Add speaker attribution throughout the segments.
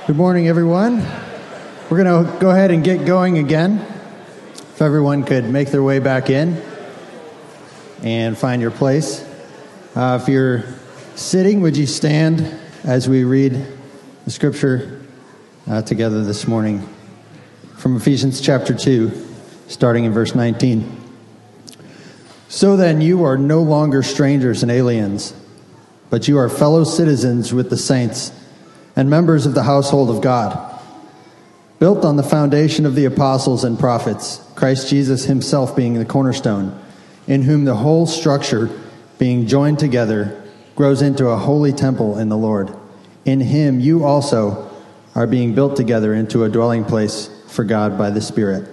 Speaker 1: Good morning, everyone. We're going to go ahead and get going again. If everyone could make their way back in and find your place. If you're sitting, would you stand as we read the scripture together this morning from Ephesians chapter 2, starting in verse 19. So then you are no longer strangers and aliens, but you are fellow citizens with the saints and members of the household of God, built on the foundation of the apostles and prophets, Christ Jesus himself being the cornerstone, in whom the whole structure, being joined together, grows into a holy temple in the Lord. In him you also are being built together into a dwelling place for God by the Spirit.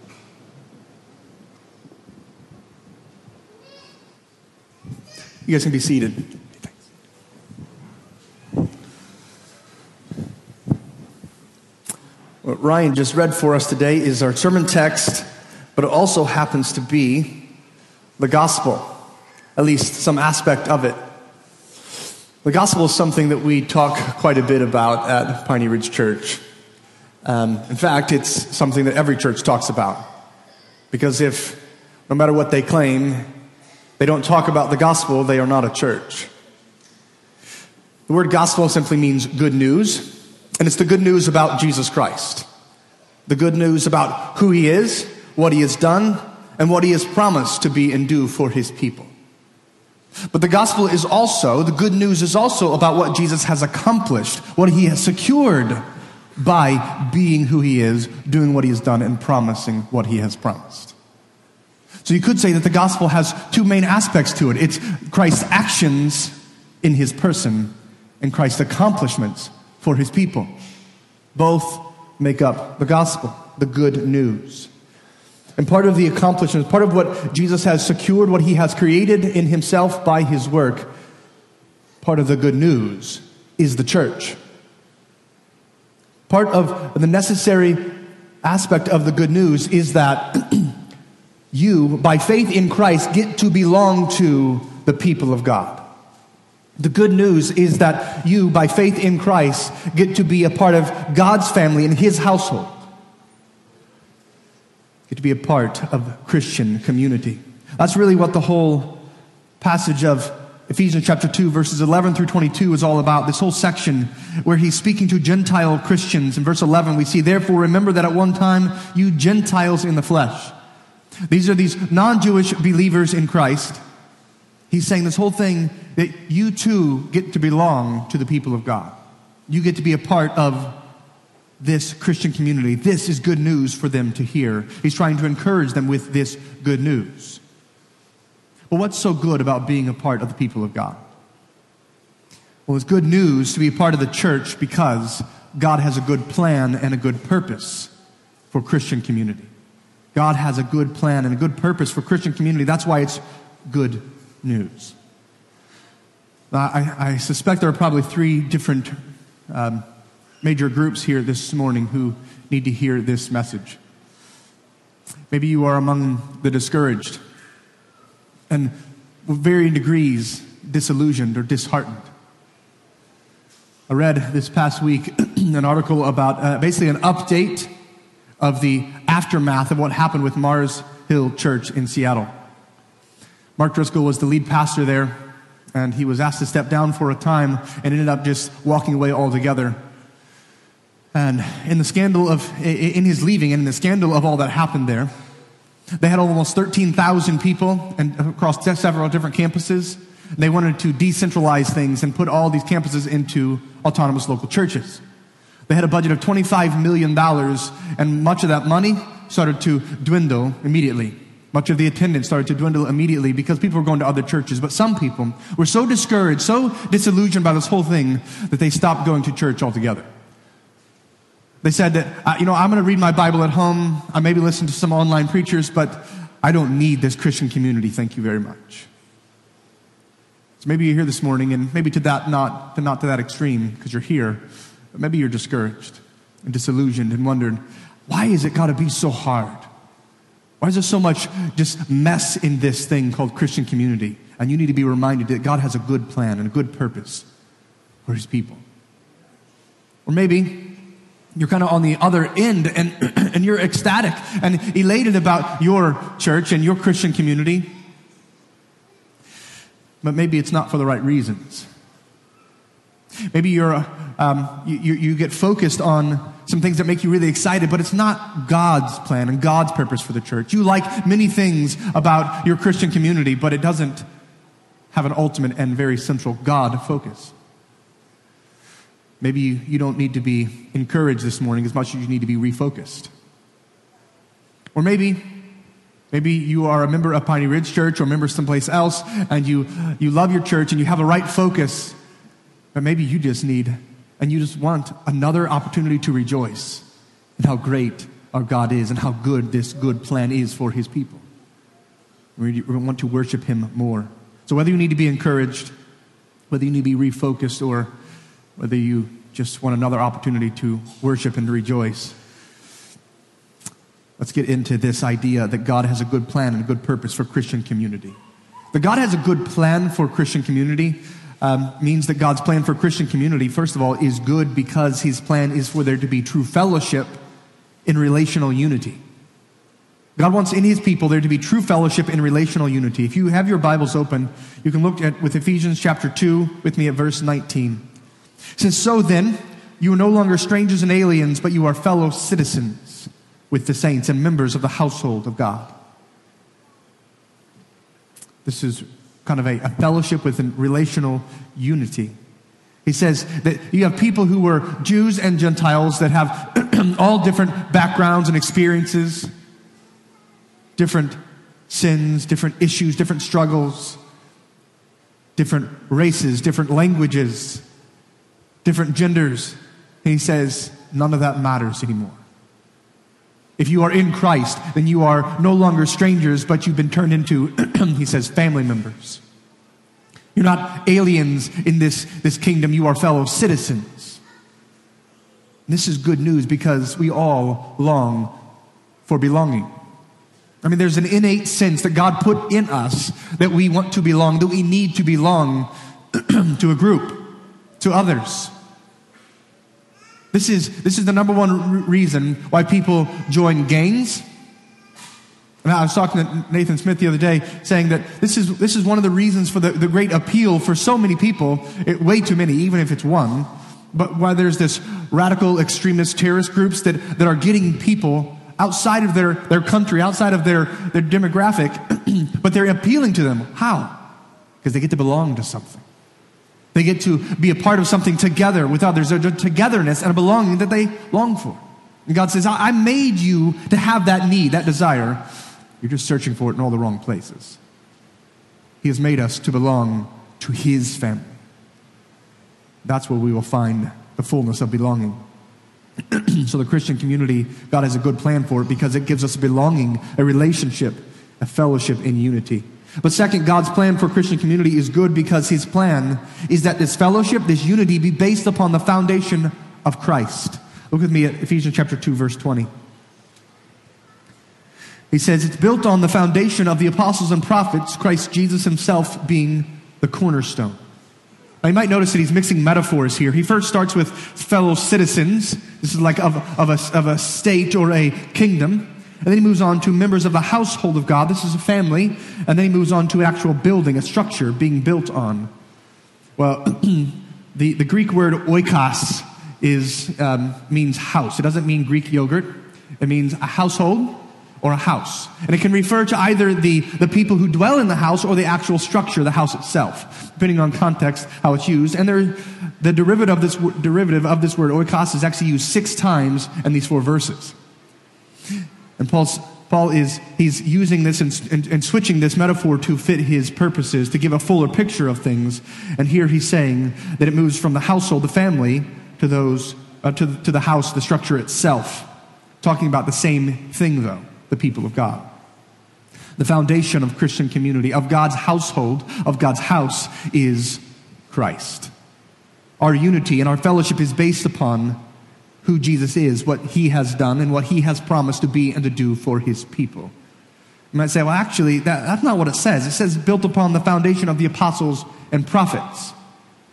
Speaker 2: You guys can be seated. What Ryan just read for us today is our sermon text, but it also happens to be the gospel, at least some aspect of it. The gospel is something that we talk quite a bit about at Piney Ridge Church. In fact, it's something that every church talks about. Because if, no matter what they claim, they don't talk about the gospel, they are not a church. The word gospel simply means good news. And it's the good news about Jesus Christ. The good news about who he is, what he has done, and what he has promised to be and do for his people. But the gospel is also, the good news is also about what Jesus has accomplished, what he has secured by being who he is, doing what he has done, and promising what he has promised. So you could say that the gospel has two main aspects to it. It's Christ's actions in his person and Christ's accomplishments for his people. Both make up the gospel, the good news. And part of the accomplishment, part of what Jesus has secured, what he has created in himself by his work, part of the good news is the church. Part of the necessary aspect of the good news is that you, by faith in Christ, get to belong to the people of God. The good news is that you, by faith in Christ, get to be a part of God's family and his household. Get to be a part of Christian community. That's really what the whole passage of Ephesians chapter 2, verses 11 through 22 is all about. This whole section where he's speaking to Gentile Christians. In verse 11, we see, therefore remember that at one time you Gentiles in the flesh. These are these non-Jewish believers in Christ. He's saying this whole thing that you too get to belong to the people of God. You get to be a part of this Christian community. This is good news for them to hear. He's trying to encourage them with this good news. Well, what's so good about being a part of the people of God? Well, it's good news to be a part of the church because God has a good plan and a good purpose for Christian community. God has a good plan and a good purpose for Christian community. That's why it's good news. I suspect there are probably three different major groups here this morning who need to hear this message. Maybe you are among the discouraged and with varying degrees disillusioned or disheartened. I read this past week an article about basically an update of the aftermath of what happened with Mars Hill Church in Seattle. Mark Driscoll was the lead pastor there, and he was asked to step down for a time and ended up just walking away altogether. And in his leaving and in the scandal of all that happened there, they had almost 13,000 people and across several different campuses. They wanted to decentralize things and put all these campuses into autonomous local churches. They had a budget of $25 million, and much of that money started to dwindle immediately. Much of the attendance started to dwindle immediately because people were going to other churches. But some people were so discouraged, so disillusioned by this whole thing that they stopped going to church altogether. They said that, I'm going to read my Bible at home. I maybe listen to some online preachers, but I don't need this Christian community. Thank you very much. So maybe you're here this morning, and maybe not to that extreme because you're here, but maybe you're discouraged and disillusioned and wondered, why is it got to be so hard? Why is there so much just mess in this thing called Christian community? And you need to be reminded that God has a good plan and a good purpose for his people. Or maybe you're kind of on the other end, and, and you're ecstatic and elated about your church and your Christian community. But maybe it's not for the right reasons. Maybe you get focused on some things that make you really excited, but it's not God's plan and God's purpose for the church. You like many things about your Christian community, but it doesn't have an ultimate and very central God focus. Maybe you don't need to be encouraged this morning as much as you need to be refocused. Or maybe you are a member of Piney Ridge Church or a member someplace else, and you love your church and you have a right focus, but maybe you just want another opportunity to rejoice in how great our God is and how good this good plan is for his people. We want to worship him more. So whether you need to be encouraged, whether you need to be refocused, or whether you just want another opportunity to worship and to rejoice, let's get into this idea that God has a good plan and a good purpose for Christian community. That God has a good plan for Christian community means that God's plan for Christian community, first of all, is good because his plan is for there to be true fellowship in relational unity. God wants in his people there to be true fellowship in relational unity. If you have your Bibles open, you can look with Ephesians chapter 2 with me at verse 19. It says, "So then, you are no longer strangers and aliens, but you are fellow citizens with the saints and members of the household of God." This is kind of a fellowship with a relational unity. He says that you have people who were Jews and Gentiles that have all different backgrounds and experiences, different sins, different issues, different struggles, different races, different languages, different genders. And he says, none of that matters anymore. If you are in Christ, then you are no longer strangers, but you've been turned into, he says, family members. You're not aliens in this kingdom. You are fellow citizens. And this is good news because we all long for belonging. I mean, there's an innate sense that God put in us that we want to belong, that we need to belong to a group, to others. This is the number one reason why people join gangs. And I was talking to Nathan Smith the other day, saying that this is one of the reasons for the great appeal for so many people, way too many, even if it's one, but why there's this radical extremist terrorist groups that are getting people outside of their country, outside of their demographic, but they're appealing to them. How? Because they get to belong to something. They get to be a part of something together with others. There's a togetherness and a belonging that they long for. And God says, I made you to have that need, that desire. You're just searching for it in all the wrong places. He has made us to belong to his family. That's where we will find the fullness of belonging. So the Christian community, God has a good plan for it because it gives us a belonging, a relationship, a fellowship in unity. But second, God's plan for Christian community is good because his plan is that this fellowship, this unity, be based upon the foundation of Christ. Look with me at Ephesians chapter 2, verse 20. He says, it's built on the foundation of the apostles and prophets, Christ Jesus himself being the cornerstone. Now you might notice that he's mixing metaphors here. He first starts with fellow citizens. This is like of a state or a kingdom. And then he moves on to members of the household of God. This is a family. And then he moves on to an actual building, a structure being built on. Well, the Greek word oikos means house. It doesn't mean Greek yogurt. It means a household or a house. And it can refer to either the people who dwell in the house or the actual structure, the house itself, depending on context, how it's used. And the derivative of this word oikos is actually used 6 times in these 4 verses. And Paul he's using this and switching this metaphor to fit his purposes, to give a fuller picture of things. And here he's saying that it moves from the household, the family, to the house, the structure itself. Talking about the same thing, though, the people of God. The foundation of Christian community, of God's household, of God's house, is Christ. Our unity and our fellowship is based upon who Jesus is, what he has done, and what he has promised to be and to do for his people. You might say, well, actually, that's not what it says. It says built upon the foundation of the apostles and prophets.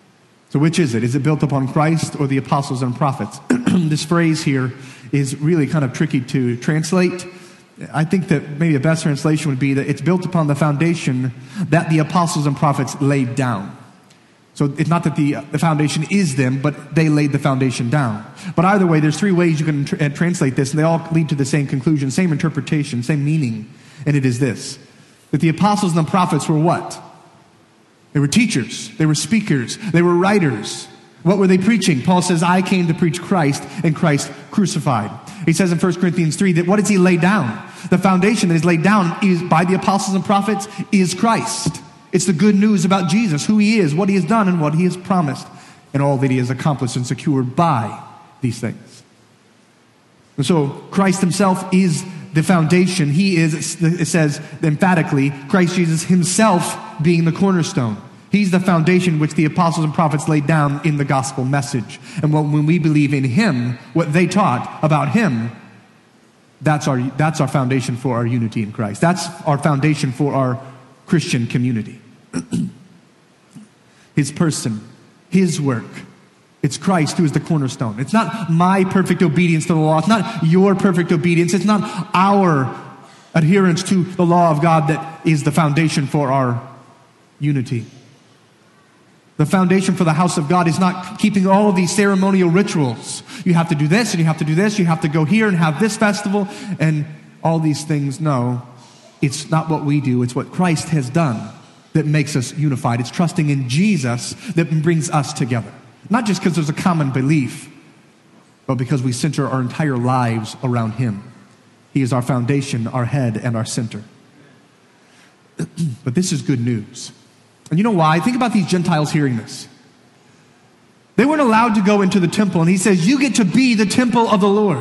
Speaker 2: So which is it? Is it built upon Christ or the apostles and prophets? This phrase here is really kind of tricky to translate. I think that maybe a best translation would be that it's built upon the foundation that the apostles and prophets laid down. So it's not that the foundation is them, but they laid the foundation down. But either way, there's three ways you can translate this, and they all lead to the same conclusion, same interpretation, same meaning. And it is this, that the apostles and the prophets were what? They were teachers, they were speakers, they were writers. What were they preaching? Paul says, I came to preach Christ and Christ crucified. He says in 1 Corinthians 3 that what does he lay down? The foundation that is laid down is by the apostles and prophets is Christ. It's the good news about Jesus, who he is, what he has done, and what he has promised, and all that he has accomplished and secured by these things. And so Christ himself is the foundation. He is, it says emphatically, Christ Jesus himself being the cornerstone. He's the foundation which the apostles and prophets laid down in the gospel message. And when we believe in him, what they taught about him, that's our foundation for our unity in Christ. That's our foundation for our Christian community. His person, his work. It's Christ who is the cornerstone. It's not my perfect obedience to the law. It's not your perfect obedience. It's not our adherence to the law of God that is the foundation for our unity. The foundation for the house of God is not keeping all of these ceremonial rituals. You have to do this and you have to do this. You have to go here and have this festival and all these things. No, it's not what we do. It's what Christ has done that makes us unified. It's trusting in Jesus that brings us together. Not just because there's a common belief, but because we center our entire lives around him. He is our foundation, our head, and our center. But this is good news. And you know why? Think about these Gentiles hearing this. They weren't allowed to go into the temple, and he says, you get to be the temple of the Lord.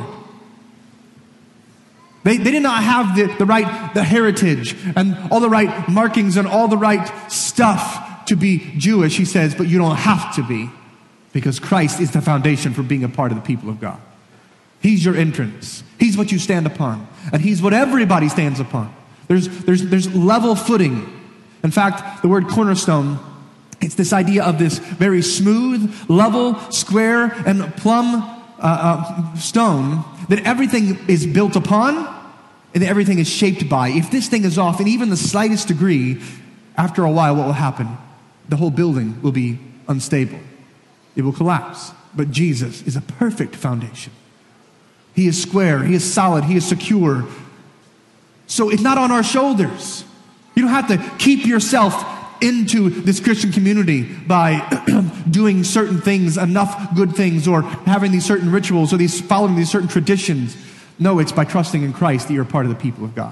Speaker 2: They did not have the heritage and all the right markings and all the right stuff to be Jewish, he says, but you don't have to be, because Christ is the foundation for being a part of the people of God. He's your entrance. He's what you stand upon, and he's what everybody stands upon. There's level footing. In fact, the word cornerstone, it's this idea of this very smooth, level, square, and plumb stone that everything is built upon and that everything is shaped by. If this thing is off in even the slightest degree, after a while, what will happen? The whole building will be unstable. It will collapse. But Jesus is a perfect foundation. He is square, he is solid, he is secure. So it's not on our shoulders. You don't have to keep yourself into this Christian community by doing certain things, enough good things, or having these certain rituals, or following these certain traditions. No, it's by trusting in Christ that you're a part of the people of God.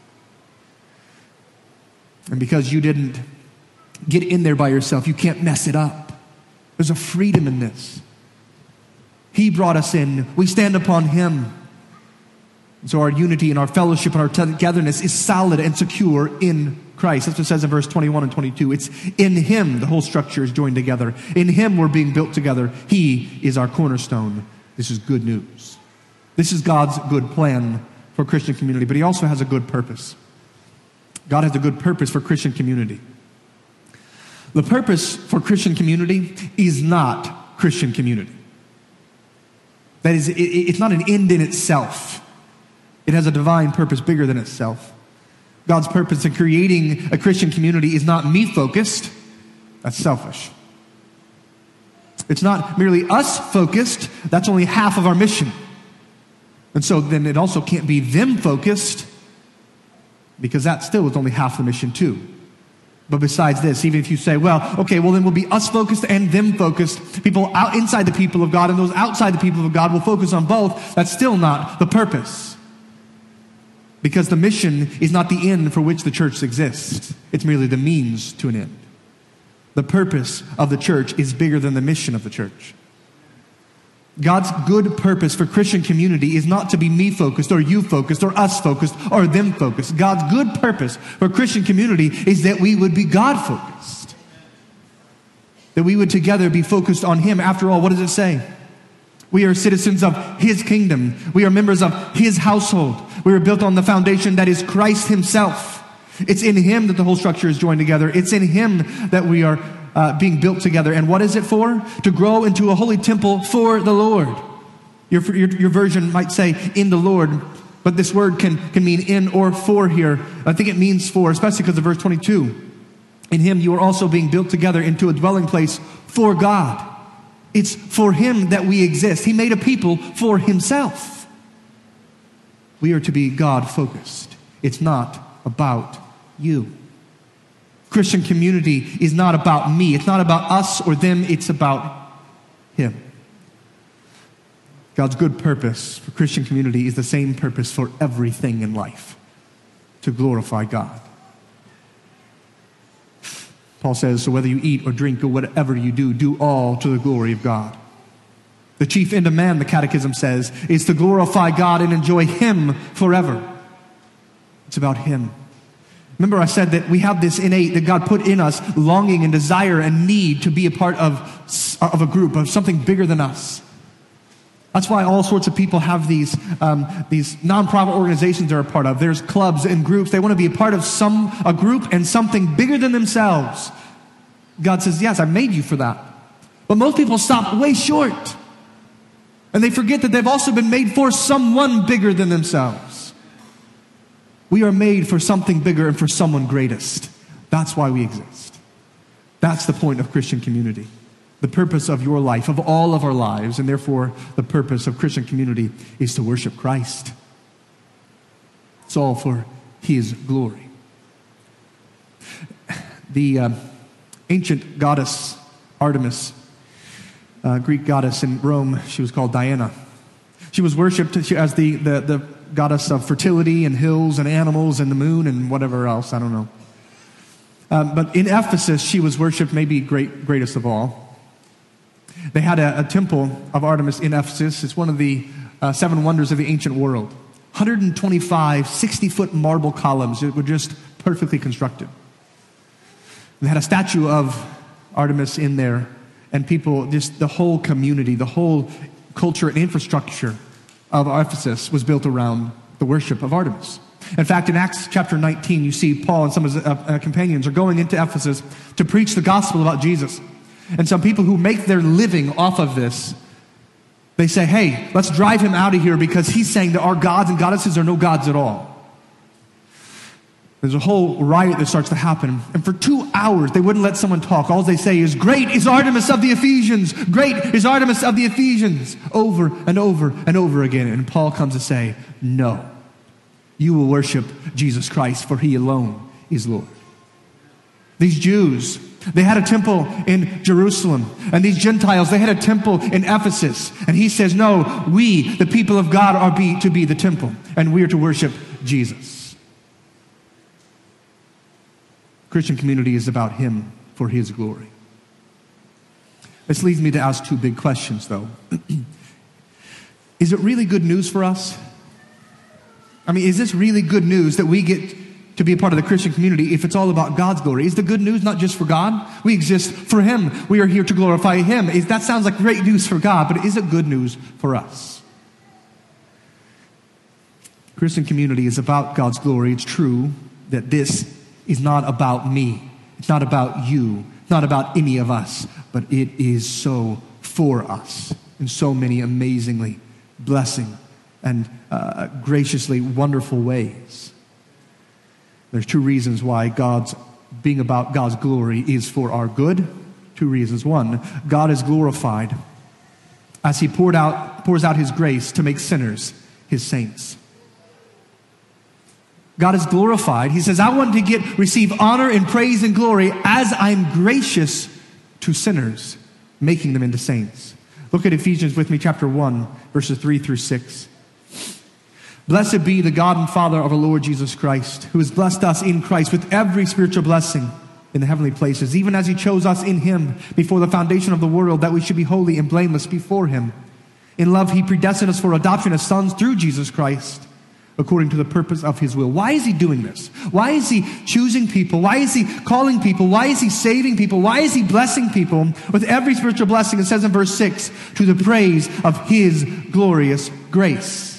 Speaker 2: And because you didn't get in there by yourself, you can't mess it up. There's a freedom in this. He brought us in. We stand upon him. And so our unity and our fellowship and our togetherness is solid and secure in Christ. That's what it says in verse 21 and 22. It's in him the whole structure is joined together. In him we're being built together. He is our cornerstone. This is good news. This is God's good plan for Christian community, but he also has a good purpose. God has a good purpose for Christian community. The purpose for Christian community is not Christian community. That is, it's not an end in itself. It has a divine purpose bigger than itself. God's purpose in creating a Christian community is not me-focused. That's selfish. It's not merely us-focused. That's only half of our mission. And so then it also can't be them-focused, because that still is only half the mission too. But besides this, even if you say, well, okay, well then we'll be us-focused and them-focused. People out inside the people of God and those outside the people of God will focus on both. That's still not the purpose. Because the mission is not the end for which the church exists. It's merely the means to an end. The purpose of the church is bigger than the mission of the church. God's good purpose for Christian community is not to be me-focused or you-focused or us-focused or them-focused. God's good purpose for Christian community is that we would be God-focused. That we would together be focused on him. After all, what does it say? We are citizens of his kingdom. We are members of his household. We are built on the foundation that is Christ himself. It's in him that the whole structure is joined together. It's in him that we are being built together. And what is it for? To grow into a holy temple for the Lord. Your version might say, in the Lord, but this word can mean in or for here. I think it means for, especially because of verse 22. In him you are also being built together into a dwelling place for God. It's for him that we exist. He made a people for himself. We are to be God-focused. It's not about you. Christian community is not about me. It's not about us or them. It's about him. God's good purpose for Christian community is the same purpose for everything in life, to glorify God. Paul says, so whether you eat or drink or whatever you do, do all to the glory of God. The chief end of man, the Catechism says, is to glorify God and enjoy him forever. It's about him. Remember I said that we have this innate, that God put in us, longing and desire and need to be a part of a group, of something bigger than us. That's why all sorts of people have these nonprofit organizations they're a part of. There's clubs and groups. They want to be a part of a group and something bigger than themselves. God says, yes, I made you for that. But most people stop way short. And they forget that they've also been made for someone bigger than themselves. We are made for something bigger and for someone greatest. That's why we exist. That's the point of Christian community. The purpose of your life, of all of our lives, and therefore the purpose of Christian community is to worship Christ. It's all for his glory. The ancient goddess Artemis, Greek goddess in Rome, she was called Diana. She was worshipped as the goddess of fertility and hills and animals and the moon and whatever else, I don't know. But in Ephesus, she was worshipped maybe greatest of all. They had a temple of Artemis in Ephesus. It's one of the 7 wonders of the ancient world. 125 60-foot marble columns that were just perfectly constructed. They had a statue of Artemis in there, and people, just the whole community, the whole culture and infrastructure of Ephesus was built around the worship of Artemis. In fact, in Acts chapter 19, you see Paul and some of his companions are going into Ephesus to preach the gospel about Jesus. And some people who make their living off of this, they say, hey, let's drive him out of here because he's saying that our gods and goddesses are no gods at all. There's a whole riot that starts to happen. And for 2 hours, they wouldn't let someone talk. All they say is, great is Artemis of the Ephesians. Great is Artemis of the Ephesians. Over and over and over again. And Paul comes to say, no, you will worship Jesus Christ, for he alone is Lord. These Jews, they had a temple in Jerusalem. And these Gentiles, they had a temple in Ephesus. And he says, no, we, the people of God, are to be the temple. And we are to worship Jesus. Christian community is about him for his glory. This leads me to ask 2 big questions, though. Is it really good news for us? I mean, is this really good news that we get to be a part of the Christian community if it's all about God's glory? Is the good news not just for God? We exist for him. We are here to glorify him. That sounds like great news for God, but is it good news for us? Christian community is about God's glory. It's true that this is not about me. It's not about you. It's not about any of us, but it is so for us in so many amazingly blessing and graciously wonderful ways. There's 2 reasons why being about God's glory is for our good. 2 reasons. 1, God is glorified as he pours out his grace to make sinners his saints. God is glorified. He says, I want to receive honor and praise and glory as I'm gracious to sinners, making them into saints. Look at Ephesians with me, chapter 1, verses 3 through 6. Blessed be the God and Father of our Lord Jesus Christ, who has blessed us in Christ with every spiritual blessing in the heavenly places, even as he chose us in him before the foundation of the world, that we should be holy and blameless before him. In love, he predestined us for adoption as sons through Jesus Christ, according to the purpose of his will. Why is he doing this? Why is he choosing people? Why is he calling people? Why is he saving people? Why is he blessing people with every spiritual blessing? It says in verse 6, to the praise of his glorious grace,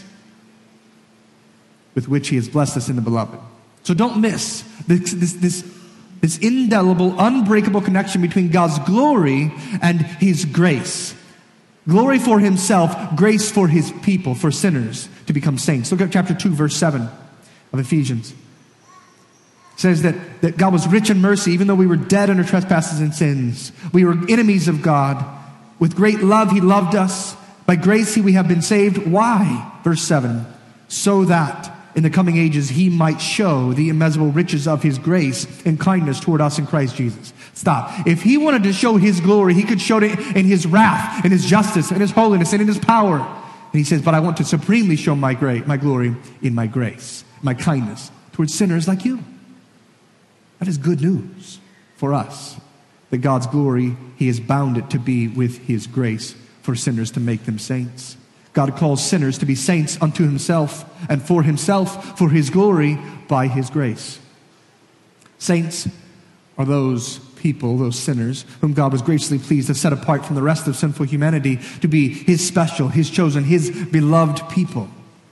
Speaker 2: with which he has blessed us in the beloved. So don't miss this this indelible, unbreakable connection between God's glory and his grace. Glory for himself, grace for his people, for sinners to become saints. Look at chapter 2, verse 7 of Ephesians. It says that God was rich in mercy, even though we were dead under trespasses and sins. We were enemies of God. With great love he loved us. By grace we have been saved. Why? Verse 7. So that in the coming ages he might show the immeasurable riches of his grace and kindness toward us in Christ Jesus. Stop. If he wanted to show his glory, he could show it in his wrath, in his justice, in his holiness, and in his power. And he says, but I want to supremely show my glory in my grace, my kindness towards sinners like you. That is good news for us, that God's glory, he has bound it to be with his grace for sinners to make them saints. God calls sinners to be saints unto himself and for himself, for his glory, by his grace. Saints are those people, those sinners, whom God was graciously pleased to set apart from the rest of sinful humanity to be his special, his chosen, his beloved people.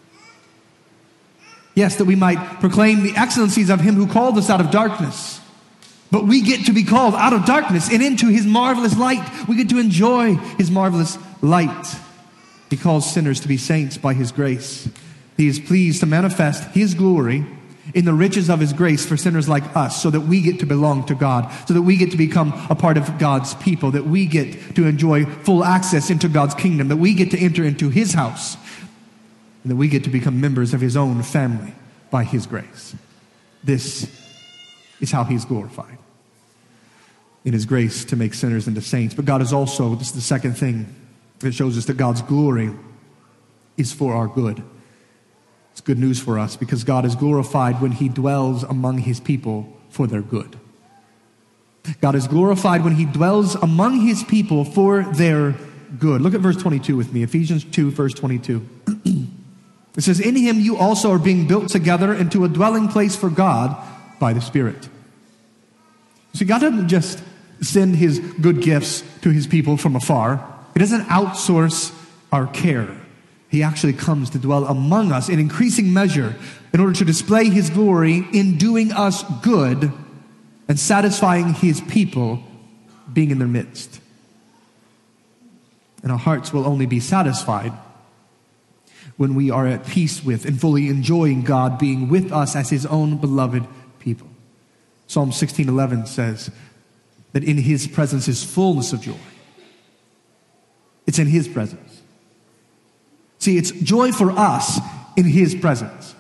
Speaker 2: Yes, that we might proclaim the excellencies of him who called us out of darkness. But we get to be called out of darkness and into his marvelous light. We get to enjoy his marvelous light. He calls sinners to be saints by his grace. He is pleased to manifest his glory in the riches of his grace for sinners like us, so that we get to belong to God, so that we get to become a part of God's people, that we get to enjoy full access into God's kingdom, that we get to enter into his house, and that we get to become members of his own family by his grace. This is how he's glorified, in his grace to make sinners into saints. But God is also, this is the second thing that shows us that God's glory is for our good. It's good news for us, because God is glorified when he dwells among his people for their good. God is glorified when he dwells among his people for their good. Look at verse 22 with me, Ephesians 2, verse 22. It says, in him you also are being built together into a dwelling place for God by the Spirit. See, God doesn't just send his good gifts to his people from afar. He doesn't outsource our care. He actually comes to dwell among us in increasing measure in order to display his glory in doing us good and satisfying his people, being in their midst. And our hearts will only be satisfied when we are at peace with and fully enjoying God being with us as his own beloved people. Psalm 16:11 says that in his presence is fullness of joy. It's in his presence. See, it's joy for us in his presence.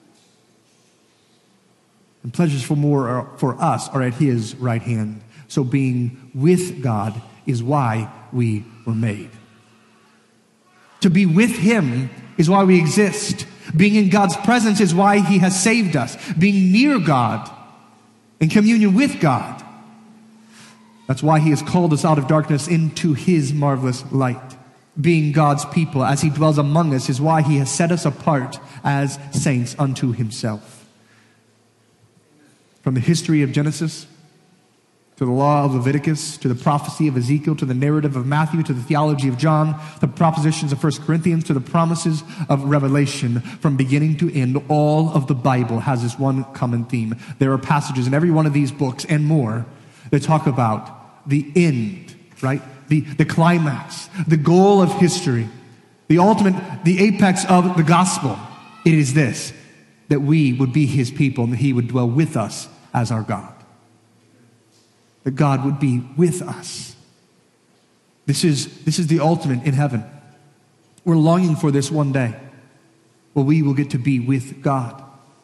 Speaker 2: And pleasures for us are at his right hand. So being with God is why we were made. To be with him is why we exist. Being in God's presence is why he has saved us. Being near God, in communion with God, that's why he has called us out of darkness into his marvelous light. Being God's people as he dwells among us is why he has set us apart as saints unto himself. From the history of Genesis, to the law of Leviticus, to the prophecy of Ezekiel, to the narrative of Matthew, to the theology of John, the propositions of 1 Corinthians, to the promises of Revelation, from beginning to end, all of the Bible has this one common theme. There are passages in every one of these books and more that talk about the end, right? The climax, the goal of history, the ultimate, the apex of the gospel. It is this, that we would be his people and that he would dwell with us as our God. That God would be with us. This is the ultimate in heaven. We're longing for this one day where we will get to be with God.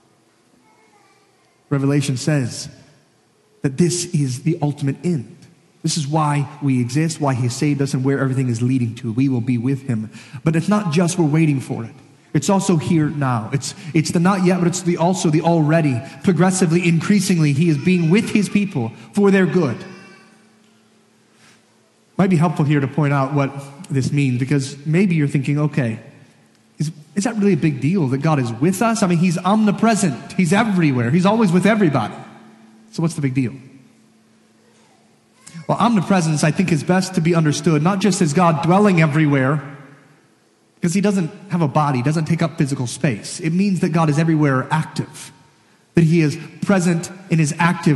Speaker 2: Revelation says that this is the ultimate end. This is why we exist, why he saved us, and where everything is leading to. We will be with him. But it's not just we're waiting for it. It's also here now. It's the not yet, but it's also the already. Progressively, increasingly, he is being with his people for their good. Might be helpful here to point out what this means, because maybe you're thinking, okay, is that really a big deal that God is with us? I mean, he's omnipresent. He's everywhere. He's always with everybody. So what's the big deal? Well, omnipresence, I think, is best to be understood not just as God dwelling everywhere, because he doesn't have a body, doesn't take up physical space. It means that God is everywhere active, that he is present and is active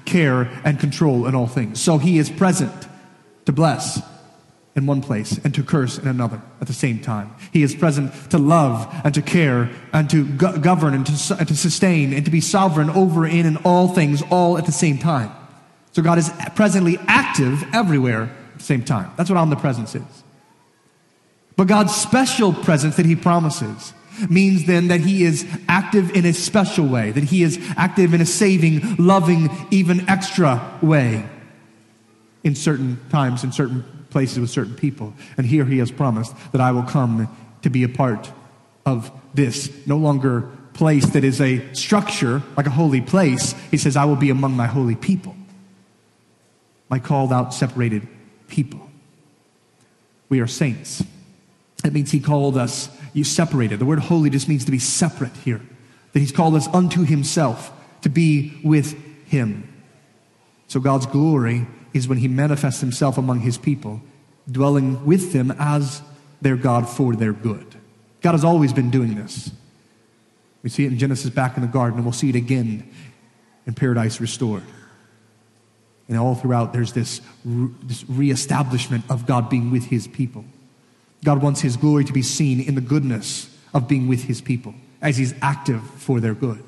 Speaker 2: care, and control in all things. So he is present to bless in one place and to curse in another at the same time. He is present to love and to care and to govern and to sustain and to be sovereign over in all things, all at the same time. So God is presently active everywhere at the same time. That's what omnipresence is. But God's special presence that he promises means then that he is active in a special way, that he is active in a saving, loving, even extra way in certain times, in certain places with certain people. And here he has promised that I will come to be a part of this no longer place that is a structure like a holy place. He says, I will be among my holy people, my called out, separated people. We are saints. That means he called us, you separated. The word holy just means to be separate here. That he's called us unto himself, to be with him. So God's glory is when he manifests himself among his people, dwelling with them as their God for their good. God has always been doing this. We see it in Genesis back in the garden, and we'll see it again in Paradise Restored. And all throughout, there's this reestablishment of God being with his people. God wants his glory to be seen in the goodness of being with his people as he's active for their good.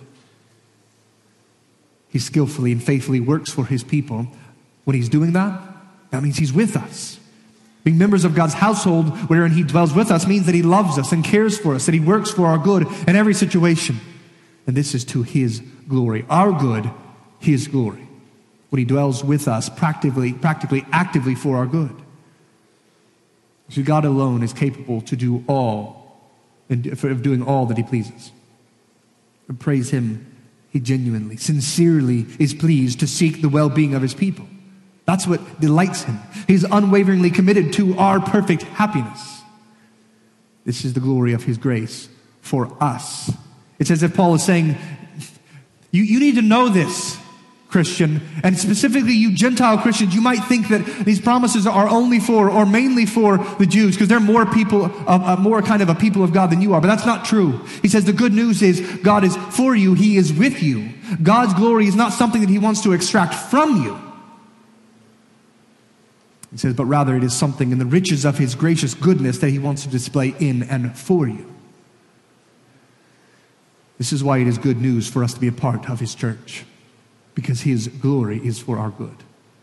Speaker 2: He skillfully and faithfully works for his people. When he's doing that, that means he's with us. Being members of God's household wherein he dwells with us means that he loves us and cares for us, that he works for our good in every situation. And this is to his glory. Our good, his glory. When he dwells with us practically, actively for our good. So God alone is capable to do all, of doing all that he pleases. And praise him, he genuinely, sincerely is pleased to seek the well-being of his people. That's what delights him. He's unwaveringly committed to our perfect happiness. This is the glory of his grace for us. It's as if Paul is saying, you need to know this, Christian, and specifically you Gentile Christians. You might think that these promises are only for or mainly for the Jews because they're more kind of a people of God than you are, but that's not true. He says the good news is God is for you. He is with you. God's glory is not something that he wants to extract from you. He says, but rather it is something in the riches of his gracious goodness that he wants to display in and for you. This is why it is good news for us to be a part of his church, because his glory is for our good.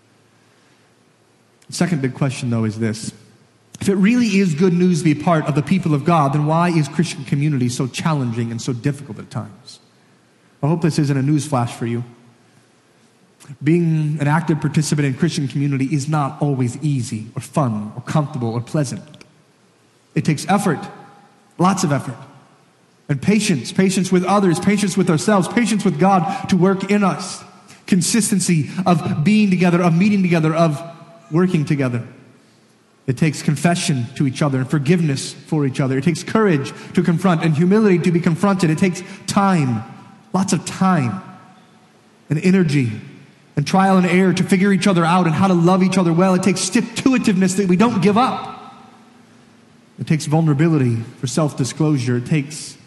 Speaker 2: The second big question, though, is this. If it really is good news to be a part of the people of God, then why is Christian community so challenging and so difficult at times? I hope this isn't a news flash for you. Being an active participant in Christian community is not always easy or fun or comfortable or pleasant. It takes effort, lots of effort, and patience with others, patience with ourselves, patience with God to work in us, consistency of being together, of meeting together, of working together. It takes confession to each other and forgiveness for each other. It takes courage to confront and humility to be confronted. It takes time, lots of time and energy and trial and error to figure each other out and how to love each other well. It takes stick-to-itiveness that we don't give up. It takes vulnerability for self-disclosure. It takes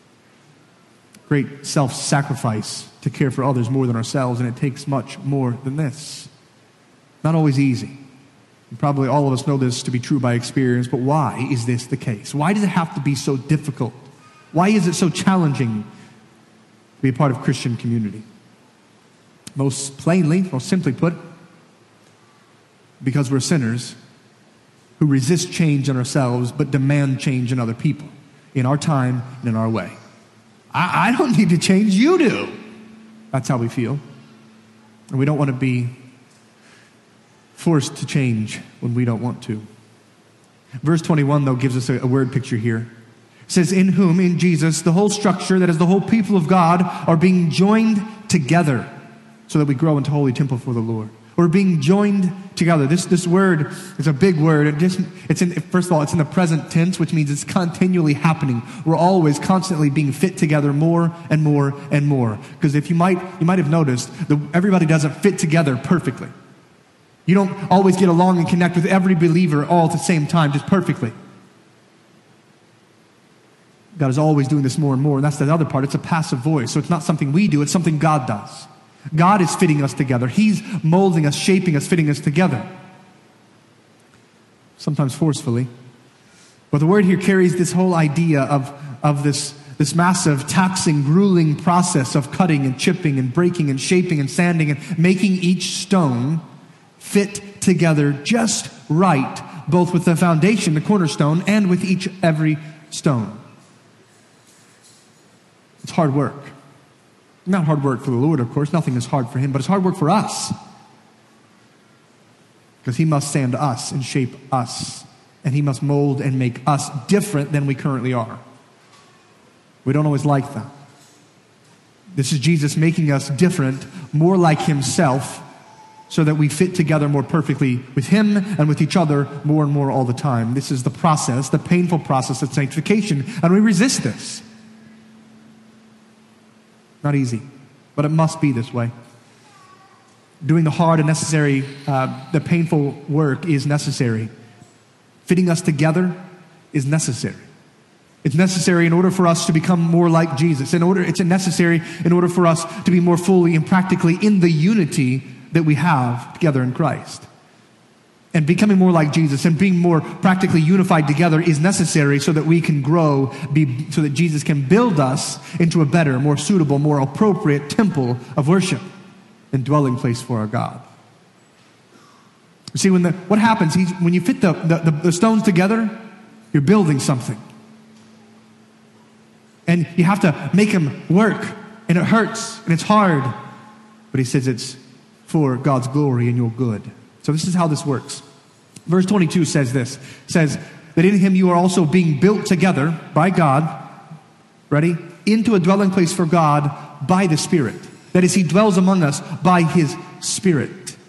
Speaker 2: great self-sacrifice to care for others more than ourselves, and it takes much more than this. Not always easy. And probably all of us know this to be true by experience, but why is this the case? Why does it have to be so difficult? Why is it so challenging to be a part of Christian community? Most plainly, most simply put, because we're sinners who resist change in ourselves but demand change in other people, in our time and in our way. I don't need to change, you do. That's how we feel. And we don't want to be forced to change when we don't want to. Verse 21, though, gives us a word picture here. It says, in whom, in Jesus, the whole structure, that is the whole people of God, are being joined together so that we grow into holy temple for the Lord. We're being joined together. This word is a big word. First of all, it's in the present tense, which means it's continually happening. We're always constantly being fit together more and more and more. Because if you might have noticed, everybody doesn't fit together perfectly. You don't always get along and connect with every believer all at the same time, just perfectly. God is always doing this more and more, and that's the other part. It's a passive voice, so it's not something we do, it's something God does. God is fitting us together. He's molding us, shaping us, fitting us together. Sometimes forcefully. But the word here carries this whole idea of this massive, taxing, grueling process of cutting and chipping and breaking and shaping and sanding and making each stone fit together just right, both with the foundation, the cornerstone, and with every stone. It's hard work. Not hard work for the Lord, of course. Nothing is hard for him, but it's hard work for us. Because he must sand us and shape us. And he must mold and make us different than we currently are. We don't always like that. This is Jesus making us different, more like himself, so that we fit together more perfectly with him and with each other more and more all the time. This is the process, the painful process of sanctification, and we resist this. Not easy, but it must be this way. Doing the hard and necessary, the painful work is necessary. Fitting us together is necessary. It's necessary in order for us to become more like Jesus. It's necessary in order for us to be more fully and practically in the unity that we have together in Christ. And becoming more like Jesus and being more practically unified together is necessary so that we can grow, so that Jesus can build us into a better, more suitable, more appropriate temple of worship and dwelling place for our God. You see, what happens, when you fit the stones together, you're building something. And you have to make them work, and it hurts, and it's hard. But he says it's for God's glory and your good. So this is how this works. Verse 22 says this, says that in him you are also being built together by God, ready, into a dwelling place for God by the Spirit. That is, he dwells among us by his Spirit.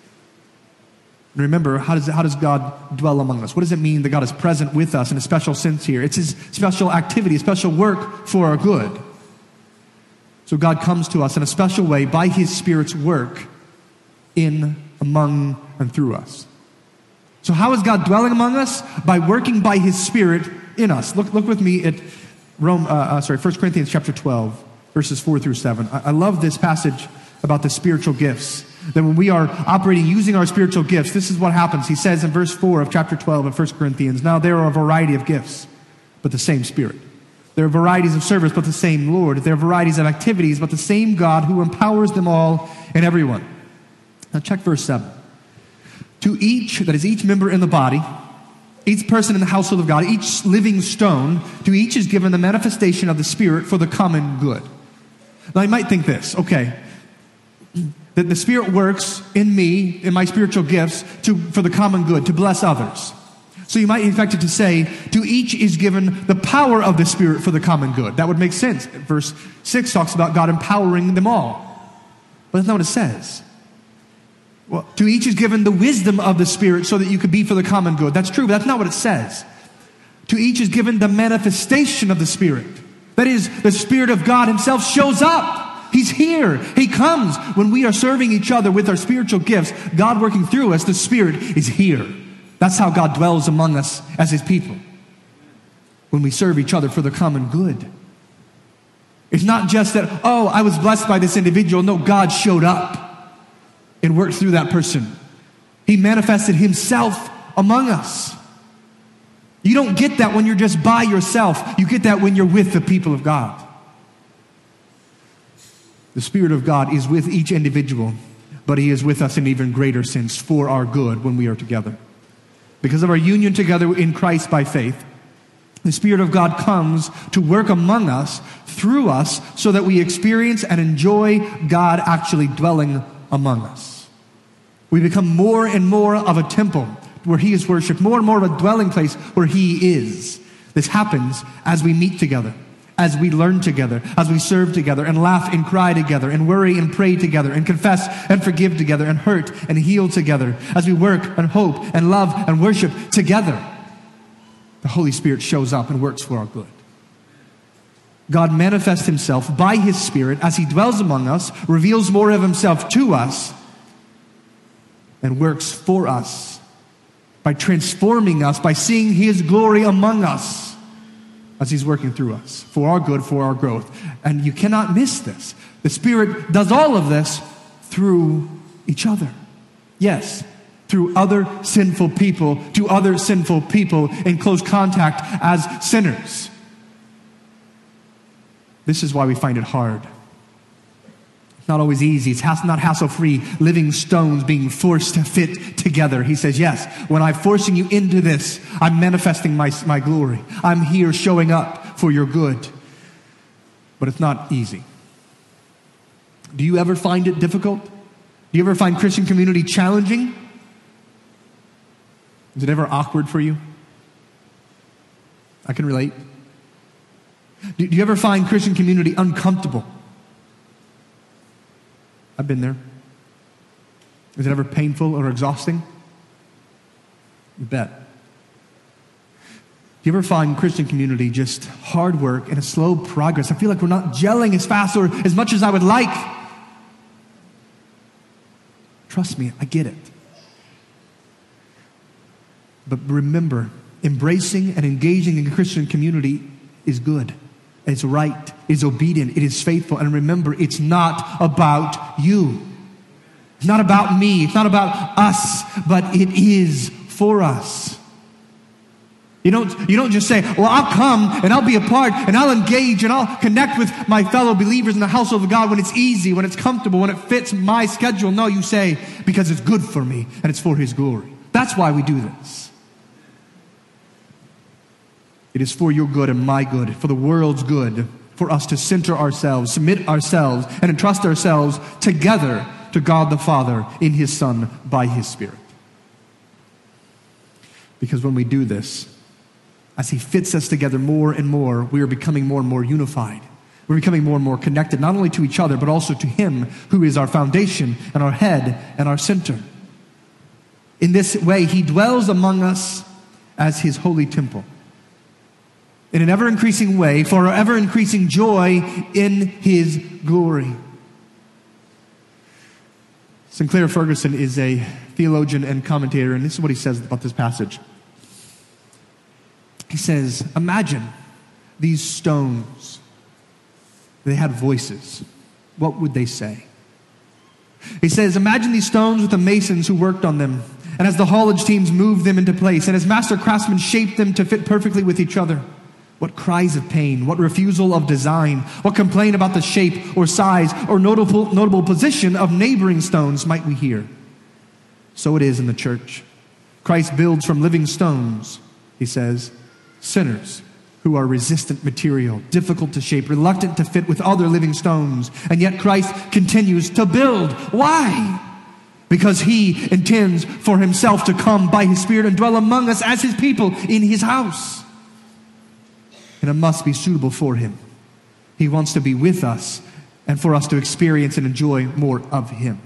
Speaker 2: And remember, how does God dwell among us? What does it mean that God is present with us in a special sense here? It's his special activity, special work for our good. So God comes to us in a special way by his Spirit's work in, among, and through us. So how is God dwelling among us? By working by his Spirit in us. Look with me at 1 Corinthians chapter 12, verses 4 through 7. I love this passage about the spiritual gifts. That when we are operating using our spiritual gifts, this is what happens. He says in verse 4 of chapter 12 of 1 Corinthians, now there are a variety of gifts, but the same Spirit. There are varieties of service, but the same Lord. There are varieties of activities, but the same God who empowers them all and everyone. Now check verse 7. To each, that is each member in the body, each person in the household of God, each living stone, to each is given the manifestation of the Spirit for the common good. Now you might think this, okay, that the Spirit works in me, in my spiritual gifts, for the common good, to bless others. So you might expect it to say, to each is given the power of the Spirit for the common good. That would make sense. Verse 6 talks about God empowering them all. But that's not what it says. Well, to each is given the wisdom of the Spirit so that you could be for the common good. That's true, but that's not what it says. To each is given the manifestation of the Spirit. That is, the Spirit of God himself shows up. He's here. He comes. When we are serving each other with our spiritual gifts, God working through us, the Spirit is here. That's how God dwells among us as his people. When we serve each other for the common good. It's not just that, oh, I was blessed by this individual. No, God showed up and worked through that person. He manifested himself among us. You don't get that when you're just by yourself. You get that when you're with the people of God. The Spirit of God is with each individual, but he is with us in even greater sense for our good when we are together. Because of our union together in Christ by faith, the Spirit of God comes to work among us, through us, so that we experience and enjoy God actually dwelling among us. We become more and more of a temple where he is worshipped, more and more of a dwelling place where he is. This happens as we meet together, as we learn together, as we serve together, and laugh and cry together, and worry and pray together, and confess and forgive together, and hurt and heal together, as we work and hope and love and worship together. The Holy Spirit shows up and works for our good. God manifests himself by his Spirit as he dwells among us, reveals more of himself to us, and works for us by transforming us, by seeing his glory among us as he's working through us for our good, for our growth. And you cannot miss this. The Spirit does all of this through each other. Yes, through other sinful people, to other sinful people in close contact as sinners. This is why we find it hard. It's not always easy. It's not hassle-free, living stones being forced to fit together. He says, yes, when I'm forcing you into this, I'm manifesting my glory. I'm here showing up for your good. But it's not easy. Do you ever find it difficult? Do you ever find Christian community challenging? Is it ever awkward for you? I can relate. Do you ever find Christian community uncomfortable? I've been there. Is it ever painful or exhausting? You bet. Do you ever find Christian community just hard work and a slow progress? I feel like we're not gelling as fast or as much as I would like. Trust me, I get it. But remember, embracing and engaging in Christian community is good. It's right. It's obedient. It is faithful. And remember, it's not about you. It's not about me. It's not about us, but it is for us. You don't just say, well, I'll come and I'll be a part and I'll engage and I'll connect with my fellow believers in the household of God when it's easy, when it's comfortable, when it fits my schedule. No, you say, because it's good for me and it's for His glory. That's why we do this. It is for your good and my good, for the world's good, for us to center ourselves, submit ourselves, and entrust ourselves together to God the Father in His Son by His Spirit. Because when we do this, as He fits us together more and more, we are becoming more and more unified. We're becoming more and more connected, not only to each other, but also to Him who is our foundation and our head and our center. In this way, He dwells among us as His holy temple, in an ever-increasing way, for our ever-increasing joy in His glory. Sinclair Ferguson is a theologian and commentator, and this is what he says about this passage. He says, imagine these stones. They had voices. What would they say? He says, imagine these stones with the masons who worked on them, and as the haulage teams moved them into place, and as master craftsmen shaped them to fit perfectly with each other. What cries of pain, what refusal of design, what complaint about the shape or size or notable position of neighboring stones might we hear? So it is in the church. Christ builds from living stones, he says, sinners who are resistant material, difficult to shape, reluctant to fit with other living stones. And yet Christ continues to build. Why? Because He intends for Himself to come by His Spirit and dwell among us as His people in His house. And it must be suitable for Him. He wants to be with us and for us to experience and enjoy more of Him.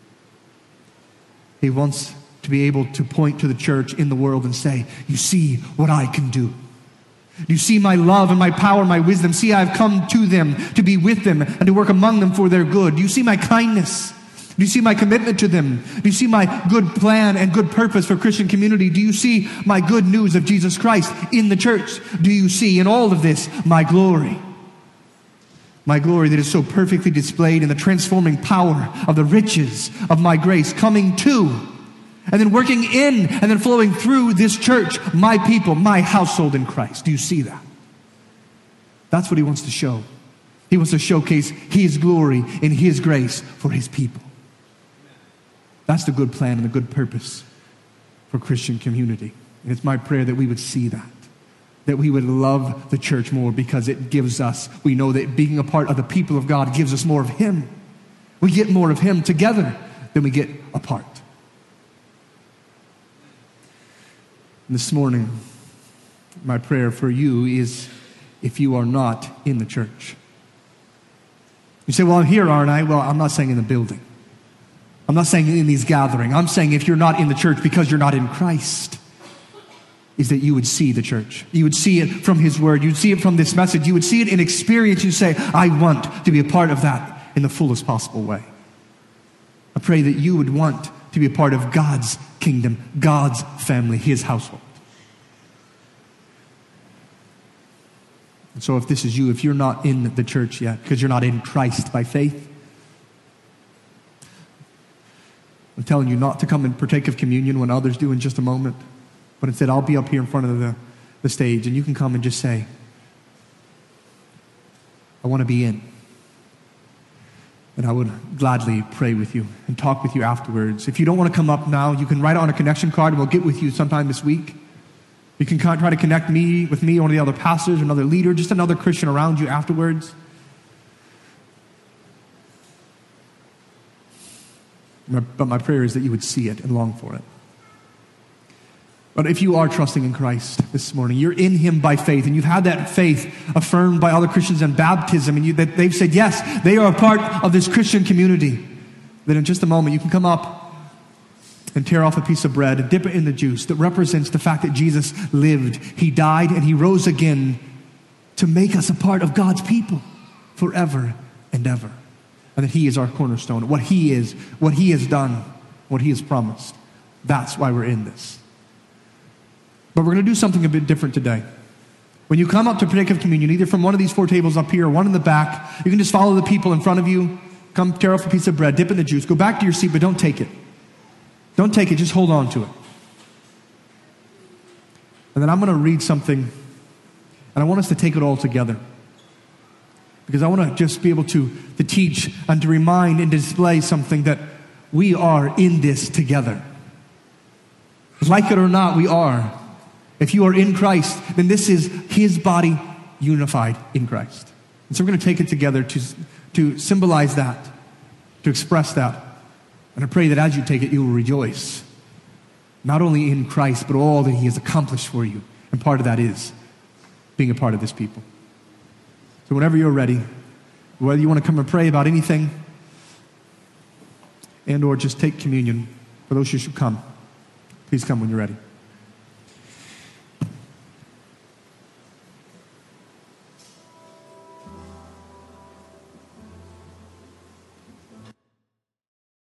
Speaker 2: He wants to be able to point to the church in the world and say, you see what I can do. You see my love and my power and my wisdom. See, I've come to them to be with them and to work among them for their good. Do you see my kindness? Do you see my commitment to them? Do you see my good plan and good purpose for Christian community? Do you see my good news of Jesus Christ in the church? Do you see in all of this my glory? My glory that is so perfectly displayed in the transforming power of the riches of my grace coming to, and then working in, and then flowing through this church, my people, my household in Christ. Do you see that? That's what He wants to show. He wants to showcase His glory and His grace for His people. That's the good plan and the good purpose for Christian community. And it's my prayer that we would see that we would love the church more, because it gives us, we know that being a part of the people of God gives us more of Him. We get more of Him together than we get apart. And this morning, my prayer for you is, if you are not in the church. You say, well, I'm here, aren't I? Well, I'm not saying in the building. I'm not saying in these gatherings. I'm saying if you're not in the church because you're not in Christ, is that you would see the church. You would see it from His Word. You'd see it from this message. You would see it in experience. You'd say, I want to be a part of that in the fullest possible way. I pray that you would want to be a part of God's kingdom, God's family, His household. And so if this is you, if you're not in the church yet, because you're not in Christ by faith, I'm telling you not to come and partake of communion when others do in just a moment, but instead I'll be up here in front of the stage, and you can come and just say, I want to be in. And I would gladly pray with you and talk with you afterwards. If you don't want to come up now, you can write it on a connection card, and we'll get with you sometime this week. You can try to connect with me, or one of the other pastors, another leader, just another Christian around you afterwards. But my prayer is that you would see it and long for it. But if you are trusting in Christ this morning, you're in him by faith, and you've had that faith affirmed by other Christians in baptism, and that they've said, yes, they are a part of this Christian community, then in just a moment you can come up and tear off a piece of bread and dip it in the juice that represents the fact that Jesus lived, he died, and he rose again to make us a part of God's people forever and ever. And that he is our cornerstone, what he is, what he has done, what he has promised. That's why we're in this. But we're going to do something a bit different today. When you come up to partake of communion, either from one of these 4 tables up here or one in the back, you can just follow the people in front of you, come tear off a piece of bread, dip in the juice, go back to your seat, but don't take it. Don't take it, just hold on to it. And then I'm going to read something, and I want us to take it all together. Because I want to just be able to teach and to remind and display something that we are in this together. Like it or not, we are. If you are in Christ, then this is his body unified in Christ. And so we're going to take it together to symbolize that, to express that. And I pray that as you take it, you will rejoice. Not only in Christ, but all that he has accomplished for you. And part of that is being a part of this people. So whenever you're ready, whether you want to come and pray about anything, and or just take communion, for those who should come, please come when you're ready.